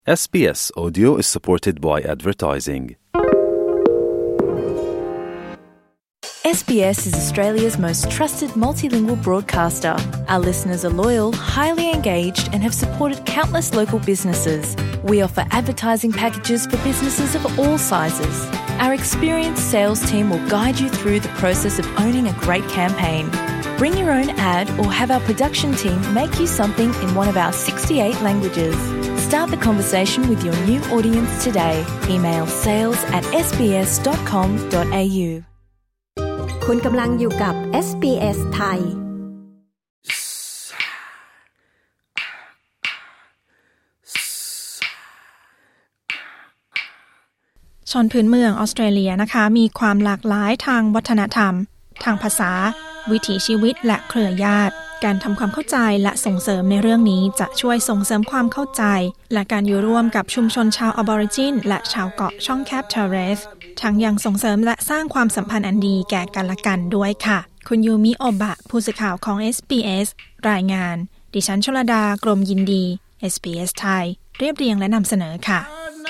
SBS Audio is supported by advertising. SBS is Australia's most trusted multilingual broadcaster. Our listeners are loyal, highly engaged and have supported countless local businesses. We offer advertising packages for businesses of all sizes. Our experienced sales team will guide you through the process of owning a great campaign. Bring your own ad or have our production team make you something in one of our 68 languages. Start the conversation with your new audience today. Email sales@sbs.com.au คุณกำลังอยู่กับ SBS ไทยชนพื้นเมืองออสเตรเลียนะคะมีความหลากหลายทางวัฒนธรรมทางภาษาวิถีชีวิตและเครือญาติการทำความเข้าใจและส่งเสริมในเรื่องนี้จะช่วยส่งเสริมความเข้าใจและการอยู่ร่วมกับชุมชนชาวออบอริจินและชาวเกาะช่องแคบเทเรสทั้งยังส่งเสริมและสร้างความสัมพันธ์อันดีแก่กันและกันด้วยค่ะคุณยูมิโอบะผู้สื่อข่าวของ SBS รายงานดิฉันชลดากรมยินดี SBS ไทยเรียบเรียงและนำเสนอค่ะ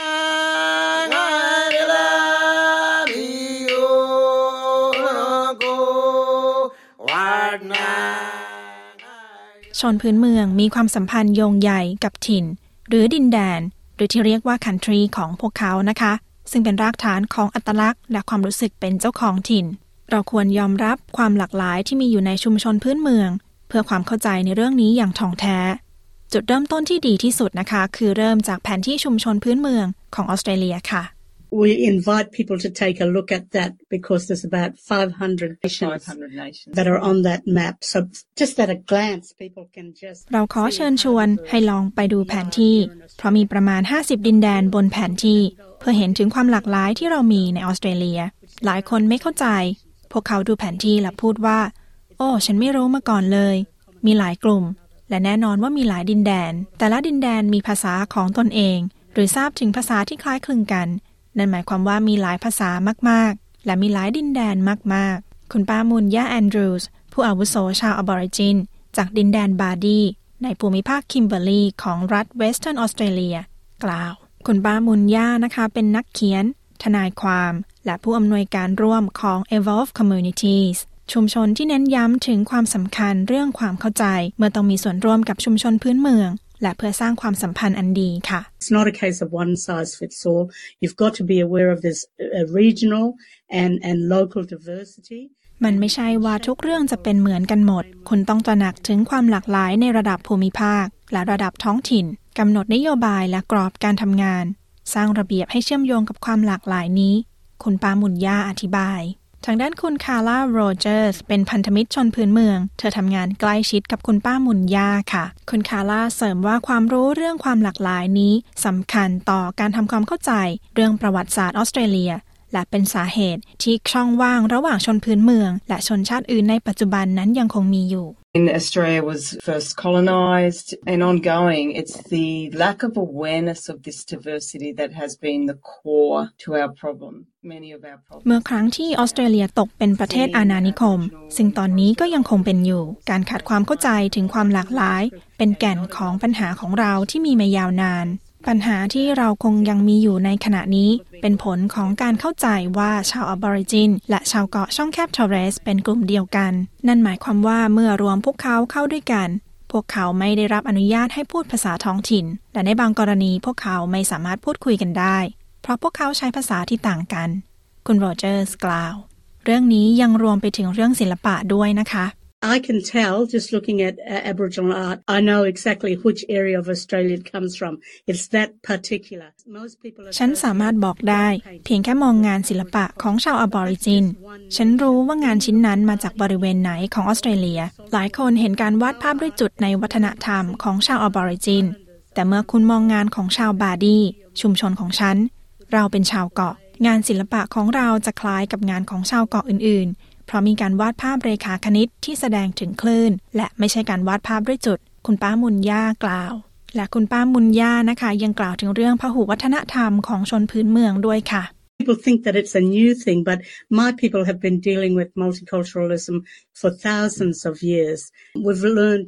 ชนพื้นเมืองมีความสัมพันธ์โยงใยกับถิ่นหรือดินแดนหรือที่เรียกว่า country ของพวกเขานะคะซึ่งเป็นรากฐานของอัตลักษณ์และความรู้สึกเป็นเจ้าของถิ่นเราควรยอมรับความหลากหลายที่มีอยู่ในชุมชนพื้นเมืองเพื่อความเข้าใจในเรื่องนี้อย่างถ่องแท้จุดเริ่มต้นที่ดีที่สุดนะคะคือเริ่มจากแผนที่ชุมชนพื้นเมืองของออสเตรเลียค่ะ We invite people to take a look at that because there's about 500 nations that are on that map. So just at a glance, people can just... เราขอเชิญชวนให้ลองไปดูแผนที่เพราะมีประมาณ50ดินแดนบนแผนที่เพื่อเห็นถึงความหลากหลายที่เรามีในออสเตรเลียหลายคนไม่เข้าใจพวกเขาดูแผนที่และพูดว่าโอ้ฉันไม่รู้มาก่อนเลยมีหลายกลุ่มและแน่นอนว่ามีหลายดินแดนแต่ละดินแดนมีภาษาของตนเองหรือทราบถึงภาษาที่คล้ายคลึงกันนั่นหมายความว่ามีหลายภาษามากๆและมีหลายดินแดนมากๆคุณป้ามุนย่าแอนดรูส์ผู้อาวุโสชาวออบอริจินจากดินแดนบาร์ดีในภูมิภาคคิมเบอร์ลีของรัฐเวสเทิร์นออสเตรเลียกล่าวคุณป้ามุนย่านะคะเป็นนักเขียนทนายความและผู้อำนวยการร่วมของ Evolve Communities ชุมชนที่เน้นย้ำถึงความสำคัญเรื่องความเข้าใจเมื่อต้องมีส่วนร่วมกับชุมชนพื้นเมืองและเพื่อสร้างความสัมพันธ์อันดีค่ะ It's not a case of one size fits all. You've got to be aware of this regional and local diversity. มันไม่ใช่ว่าทุกเรื่องจะเป็นเหมือนกันหมดคุณต้องตระหนักถึงความหลากหลายในระดับภูมิภาคและระดับท้องถิ่นกำหนดนโยบายและกรอบการทำงานสร้างระเบียบให้เชื่อมโยงกับความหลากหลายนี้คุณป้ามุนย่าอธิบายทางด้านคุณคาร่าโรเจอร์สเป็นพันธมิตรชนพื้นเมืองเธอทำงานใกล้ชิดกับคุณป้ามุนย่าค่ะคุณคาร่าเสริมว่าความรู้เรื่องความหลากหลายนี้สำคัญต่อการทำความเข้าใจเรื่องประวัติศาสตร์ออสเตรเลียและเป็นสาเหตุที่ช่องว่างระหว่างชนพื้นเมืองและชนชาติอื่นในปัจจุบันนั้นยังคงมีอยู่ Australia was first colonised and ongoing. It's the lack of awareness of this diversity that has been the core to our problem. Many of our problems. เมื่อครั้งที่ออสเตรเลียตกเป็นประเทศอาณานิคมซึ่งตอนนี้ก็ยังคงเป็นอยู่การขาดความเข้าใจถึงความหลากหลายเป็นแก่นของปัญหาของเราที่มีมายาวนานปัญหาที่เราคงยังมีอยู่ในขณะนี้เป็นผลของการเข้าใจว่าชาวออบอริจินและชาวเกาะช่องแคบทอร์เรสเป็นกลุ่มเดียวกันนั่นหมายความว่าเมื่อรวมพวกเขาเข้าด้วยกันพวกเขาไม่ได้รับอนุญาตให้พูดภาษาท้องถิ่นและในบางกรณีพวกเขาไม่สามารถพูดคุยกันได้เพราะพวกเขาใช้ภาษาที่ต่างกันคุณโรเจอร์สกล่าวเรื่องนี้ยังรวมไปถึงเรื่องศิลปะด้วยนะคะ I can tell just looking at Aboriginal art. I know exactly which area of Australia it comes from. It's that particular. Most people. ฉันสามารถบอกได้เพียงแค่มองงานศิลปะของชาวออบอริจินฉันรู้ว่างานชิ้นนั้นมาจากบริเวณไหนของออสเตรเลียหลายคนเห็นการวาดภาพด้วยจุดในวัฒนธรรมของชาวออบอริจินแต่เมื่อคุณมองงานของชาวบาร์ดีชุมชนของฉันเราเป็นชาวเกาะงานศิลปะของเราจะคล้ายกับงานของชาวเกาะอื่นๆเพราะมีการวาดภาพเรขาคณิตที่แสดงถึงคลื่นและไม่ใช่การวาดภาพด้วยจุดคุณป้ามุนย่ากล่าวและคุณป้ามุนย่านะคะยังกล่าวถึงเรื่องพหุวัฒนธรรมของชนพื้นเมืองด้วยค่ะ People think that it's a new thing, but my people have been dealing with multiculturalism for thousands of years. We've learned to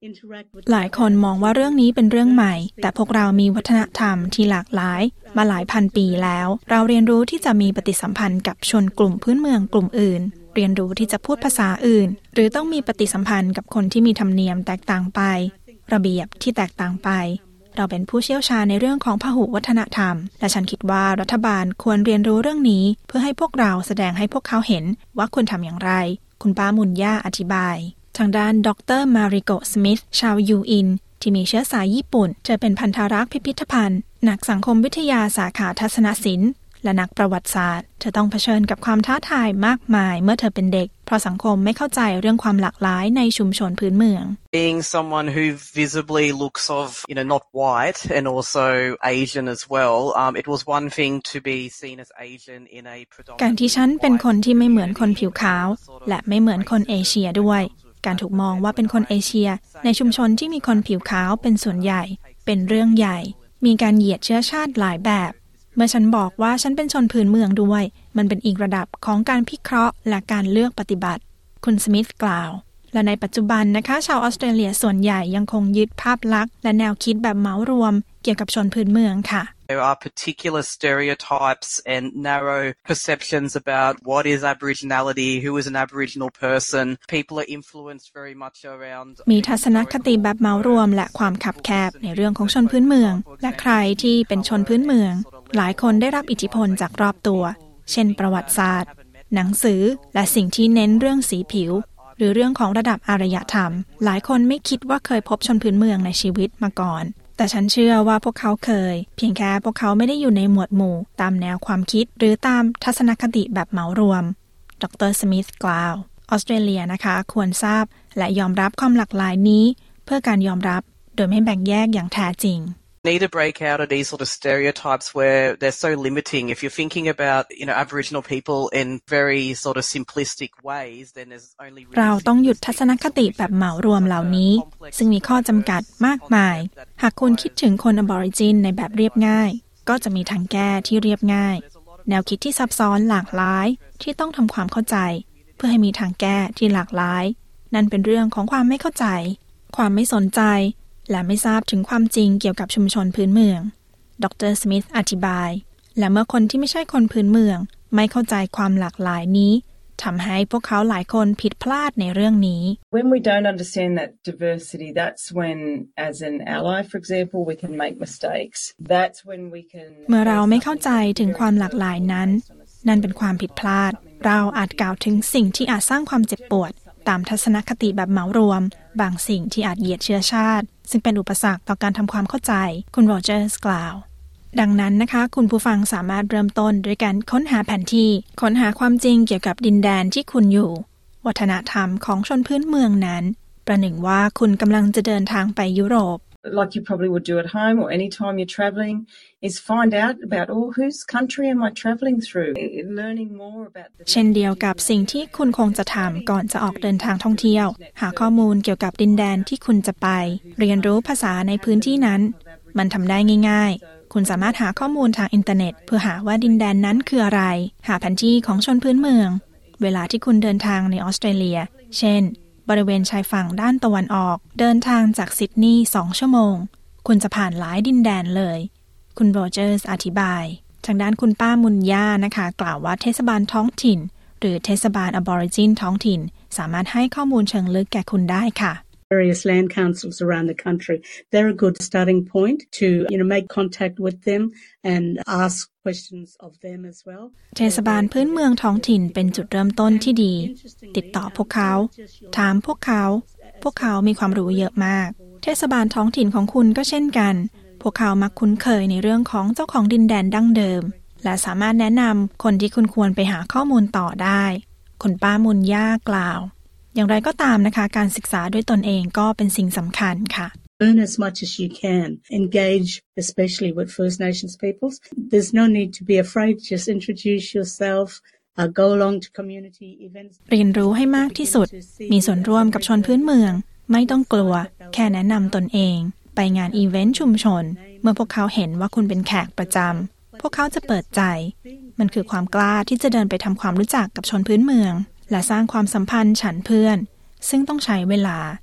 interact with หลายคนมองว่าเรื่องนี้เป็นเรื่องใหม่แต่พวกเรามีวัฒนธรรมที่หลากหลายมาหลายพันปีแล้วเราเรียนรู้ที่จะมีปฏิสัมพันธ์กับชนกลุ่มพื้นเมืองกลุ่มอื่นเรียนรู้ที่จะพูดภาษาอื่นหรือต้องมีปฏิสัมพันธ์กับคนที่มีธรรมเนียมแตกต่างไประเบียบที่แตกต่างไปเราเป็นผู้เชี่ยวชาญในเรื่องของพหุวัฒนธรรมและฉันคิดว่ารัฐบาลควรเรียนรู้เรื่องนี้เพื่อให้พวกเราแสดงให้พวกเขาเห็นว่าควรทำอย่างไรคุณป้ามุนย่าอธิบายทางด้านดร.มาริโก สมิธชาวยูอินที่มีเชื้อสายญี่ปุ่นเธอเป็นพันธารักษ์พิพิธภัณฑ์นักสังคมวิทยาสาขาทัศนศิลป์และนักประวัติศาสตร์เธอต้องเผชิญกับความท้าทายมากมายเมื่อเธอเป็นเด็กเพราะสังคมไม่เข้าใจเรื่องความหลากหลายในชุมชนพื้นเมือง Being someone who visibly looks of, not white and also Asian as well, it was one thing to be seen as Asian in a predominantly การที่ฉันเป็นคนที่ไม่เหมือนคนผิวขาวและไม่เหมือนคนเอเชียด้วยการถูกมองว่าเป็นคนเอเชียในชุมชนที่มีคนผิวขาวเป็นส่วนใหญ่เป็นเรื่องใหญ่มีการเหยียดเชื้อชาติหลายแบบเมื่อฉันบอกว่าฉันเป็นชนพื้นเมืองด้วยมันเป็นอีกระดับของการพิเคราะห์และการเลือกปฏิบัติคุณสมิธกล่าวและในปัจจุบันนะคะชาวออสเตรเลียส่วนใหญ่ยังคงยึดภาพลักษณ์และแนวคิดแบบเหมารวมเกี่ยวกับชนพื้นเมืองค่ะ There are particular stereotypes and narrow perceptions about what is Aboriginality, who is an Aboriginal person. People are influenced very much around มีทัศนคติแบบเหมารวมและความคับแคบในเรื่องของชนพื้นเมืองและใครที่เป็นชนพื้นเมืองหลายคนได้รับอิทธิพลจากรอบตัวเช่นประวัติศาสตร์หนังสือและสิ่งที่เน้นเรื่องสีผิวหรือเรื่องของระดับอารยธรรมหลายคนไม่คิดว่าเคยพบชนพื้นเมืองในชีวิตมาก่อนแต่ฉันเชื่อว่าพวกเขาเคยเพียงแค่พวกเขาไม่ได้อยู่ในหมวดหมู่ตามแนวความคิดหรือตามทัศนคติแบบเหมารวมดร.สมิธกล่าวออสเตรเลียนะคะควรทราบและยอมรับความหลากหลายนี้เพื่อการยอมรับโดยไม่แบ่งแยกอย่างแท้จริง Need to break out of these sort of stereotypes where they're so limiting. If you're thinking about, Aboriginal people in very sort of simplistic ways, then there's only เราต้องหยุดทัศนคติแบบเหมารวมเหล่านี้ซึ่งมีข้อจำกัดมากมายหากคุณคิดถึงคน Aborigin ในแบบเรียบง่ายก็จะมีทางแก้ที่เรียบง่ายแนวคิดที่ซับซ้อนหลากหลายที่ต้องทำความเข้าใจเพื่อให้มีทางแก้ที่หลากหลายนั่นเป็นเรื่องของความไม่เข้าใจความไม่สนใจและไม่ทราบถึงความจริงเกี่ยวกับชุมชนพื้นเมืองดร.สมิธอธิบายและเมื่อคนที่ไม่ใช่คนพื้นเมืองไม่เข้าใจความหลากหลายนี้ทำให้พวกเขาหลายคนผิดพลาดในเรื่องนี้ When we don't understand that diversity, that's when, as an ally, for example, we can make mistakes. That's when we can เมื่อเราไม่เข้าใจถึงความหลากหลายนั้นนั่นเป็นความผิดพลาดเราอาจกล่าวถึงสิ่งที่อาจสร้างความเจ็บปวดตามทัศนคติแบบเหมารวมบางสิ่งที่อาจเหยียดเชื้อชาติซึ่งเป็นอุปสรรคต่อการทำความเข้าใจคุณโรเจอร์สกล่าวดังนั้นนะคะคุณผู้ฟังสามารถเริ่มต้นด้วยการค้นหาแผนที่ค้นหาความจริงเกี่ยวกับดินแดนที่คุณอยู่วัฒนธรรมของชนพื้นเมืองนั้นประหนึ่งว่าคุณกำลังจะเดินทางไปยุโรป Like you probably would do at home or any time you're travelling, is find out about, whose country am I travelling through? Learning more about the เช่นเดียวกับสิ่งที่คุณคงจะทำก่อนจะออกเดินทางท่องเที่ยวหาข้อมูลเกี่ยวกับดินแดนที่คุณจะไปเรียนรู้ภาษาในพื้นที่นั้นมันทำได้ง่ายๆคุณสามารถหาข้อมูลทางอินเทอร์เน็ตเพื่อหาว่าดินแดนนั้นคืออะไรหาแผนที่ของชนพื้นเมืองเวลาที่คุณเดินทางในออสเตรเลียเช่นบริเวณชายฝั่งด้านตะวันออกเดินทางจากซิดนีย์2 ชั่วโมงคุณจะผ่านหลายดินแดนเลยคุณโรเจอร์สอธิบายทางด้านคุณป้ามุนย่านะคะกล่าวว่าเทศบาลท้องถิ่นหรือเทศบาล Aborigin ท้องถิ่นสามารถให้ข้อมูลเชิงลึกแก่คุณได้ค่ะ Various land councils around the country, they're a good starting point to, make contact with them and ask questions of them as well. เทศบาลพื้นเมืองท้องถิ่นเป็นจุดเริ่มต้นที่ดีติดต่อพวกเขาถามพวกเขามีความรู้เยอะมากเทศบาลท้องถิ่นของคุณก็เช่นกันพวกเขามักคุ้นเคยในเรื่องของเจ้าของดินแดนดั้งเดิมและสามารถแนะนำคนที่คุณควรไปหาข้อมูลต่อได้คุณป้ามุนย่ากล่าวอย่างไรก็ตามนะคะการศึกษาด้วยตนเองก็เป็นสิ่งสำคัญค่ะ Learn as much as you can. Engage, especially with First Nations peoples. There's no need to be afraid. Just introduce yourself. Go along to community events. เรียนรู้ให้มากที่สุดมีส่วนร่วมกับชนพื้นเมืองไม่ต้องกลัวแค่แนะนำตนเองไปงานอีเวนต์ชุมชนเมื่อพวกเขาเห็นว่าคุณเป็นแขกประจำพวกเขาจะเปิดใจมันคือความกล้าที่จะเดินไปทำความรู้จักกับชนพื้นเมืองและสร้างความสัมพันธ์ฉันเพื่อนซึ่งต้องใช้เวลา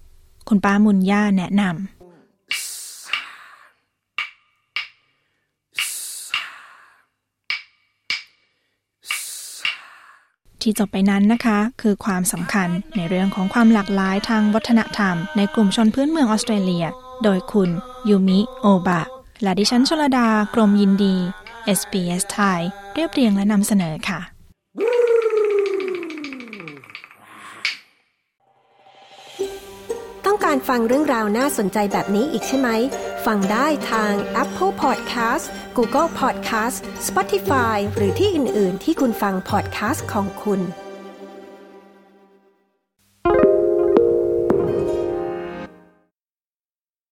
คุณป้ามุนย่าแนะนำที่จบไปนั้นนะคะคือความสำคัญในเรื่องของความหลากหลายทางวัฒนธรรมในกลุ่มชนพื้นเมืองออสเตรเลียโดยคุณยูมิโอบะและดิฉันชลดากรมยินดี SBS ไทยเรียบเรียงและนำเสนอค่ะต้องการฟังเรื่องราวน่าสนใจแบบนี้อีกใช่ไหมฟังได้ทาง Apple Podcast Google Podcast Spotify หรือที่อื่นๆที่คุณฟัง podcast ของคุณ